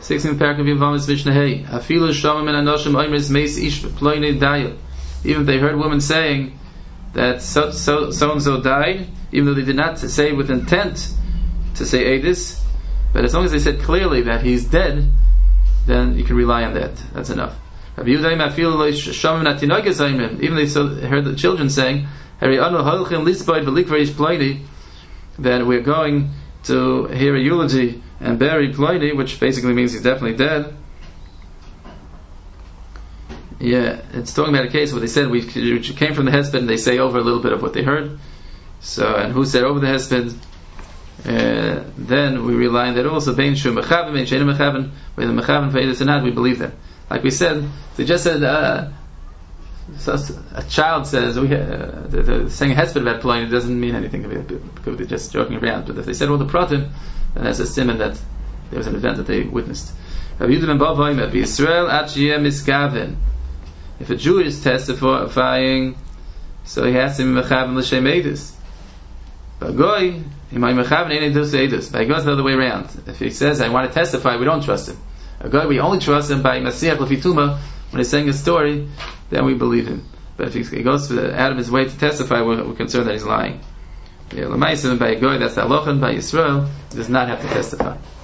16th paragraph of Yevamos Mishnah Hey. Afilu Shamim and Anoshim Oimris Meis Ish Ploini Daya. Even if they heard women saying that so and so died, even though they did not say with intent to say Eidus, but as long as they said clearly that he's dead, then you can rely on that. That's enough. Even they heard the children saying, that we're going to hear a eulogy and bury Ploini, which basically means he's definitely dead. Yeah, it's talking about a case where they said we came from the husband, and they say over a little bit of what they heard. So, and who said over the husband? Then we rely on that also. Bein shu mechaven, bein sheinu mechaven, whether mechaven for Eidus or not, we believe them. Like we said, they just said so a child says saying a husband about Ploini doesn't mean anything because they're just joking around. But if they said all the pratim, then that's a simon that there was an event that they witnessed. If a Jew is testifying, so he has to be mechaven l'shem Eidus. But goy, he might mechaven ain't do Eidus. But it goes the other way around. If he says, "I want to testify," we don't trust him. A goy, we only trust him by Masiach l'fituma when he's saying a story. Then we believe him. But if he goes out of his way to testify, we're concerned that he's lying. Yeah, l'maisa by a goy, that's the halacha. By Yisrael, he does not have to testify.